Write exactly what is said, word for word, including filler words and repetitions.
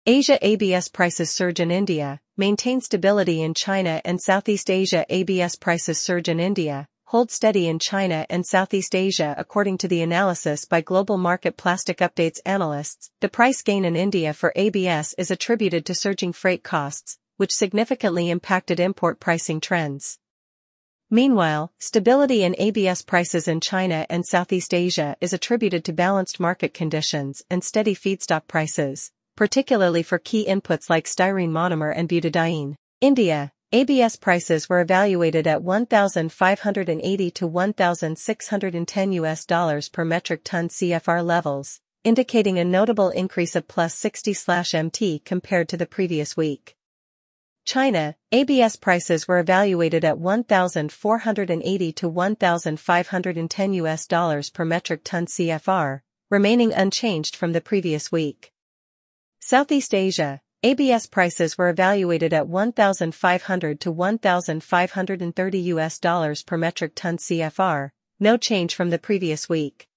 Asia A B S prices surge in India, maintain stability in China and Southeast Asia. A B S prices surge in India, hold steady in China and Southeast Asia. According to the analysis by Global Market Plastic Updates analysts, the price gain in India for A B S is attributed to surging freight costs, which significantly impacted import pricing trends. Meanwhile, stability in A B S prices in China and Southeast Asia is attributed to balanced market conditions and steady feedstock prices, particularly for key inputs like styrene monomer and butadiene. India, A B S prices were evaluated at one thousand five hundred eighty to one thousand six hundred ten U S dollars per metric ton C F R levels, indicating a notable increase of plus sixty M T compared to the previous week. China, A B S prices were evaluated at one thousand four hundred eighty to one thousand five hundred ten U S dollars per metric ton C F R, remaining unchanged from the previous week. Southeast Asia, A B S prices were evaluated at one thousand five hundred to one thousand five hundred thirty U S dollars per metric ton C F R, no change from the previous week.